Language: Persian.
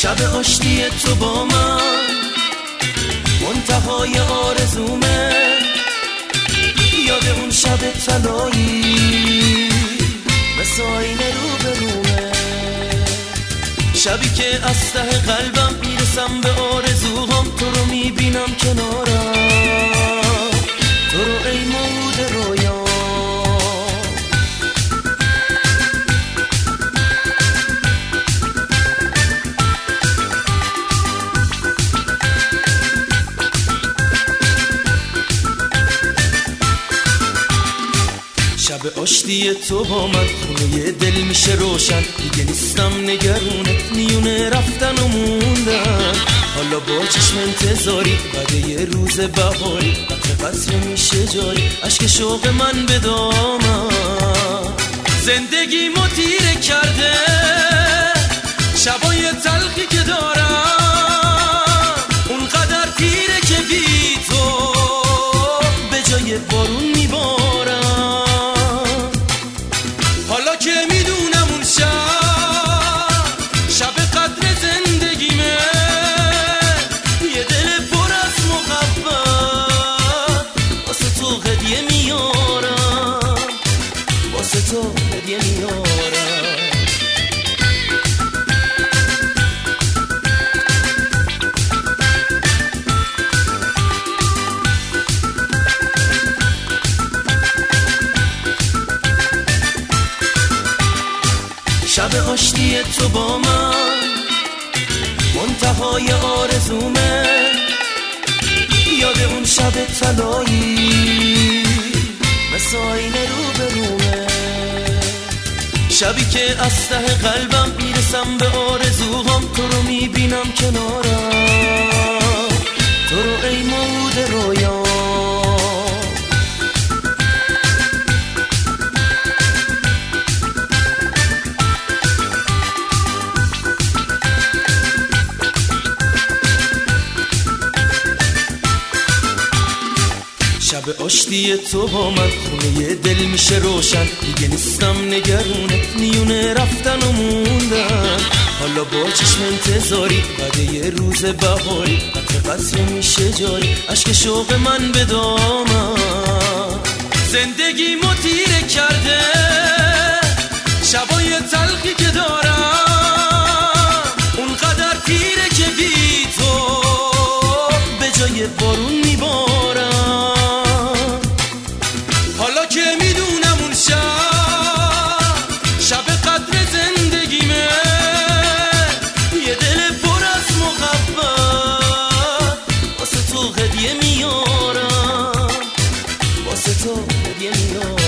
شب آشتی تو با من منتهای آرزومه، یاد اون شب طلایی مثل آینه روبرومه، شبی که از ته قلبم میرسم به آرزوهام، تو رو میبینم کنارم، تو رو ای مورد رویام. شب آشتی تو با من خونه دل میشه روشن، دیگه نیستم نگرونت میونه رفتن و موندن، حالا با چشم انتظاری بعد یه روز بهاری قطر قطر میشه جاری عشق شوق من به دامن، زندگی ما تیره کرده شبای تلخی که دارم، اونقدر تیره که بی تو به جای بارون میبارم، حالا که میدونم اون شب قدر زندگیمه، یه دل پر از محبت واسه تو هدیه میارم، واسه تو هدیه میارم. شب آشتی تو با من منتهای آرزومه، یاد اون شب طلایی مثل آینه روبرومه، شبی که از ته قلبم میرسم به آرزوهام، تو رو میبینم کنارم، تو رو ای مورد رویام. شب آشتی تو با من خونه دل میشه روشن، دیگه نیستم نگرونت میونه رفتن و موندن، حالا با چشم انتظاری بعد یه روز بهاری قطر قطر میشه جاری عشق شوق من به دامن، زندگی ما تیره کرده شبای تلخی که دارم، اونقدر تیره که بی تو به جای بارون میبارم، حالا که میدونم اون شب قدر زندگیمه، یه دل پر از محبت واسه تو هدیه میارم، واسه تو هدیه میارم.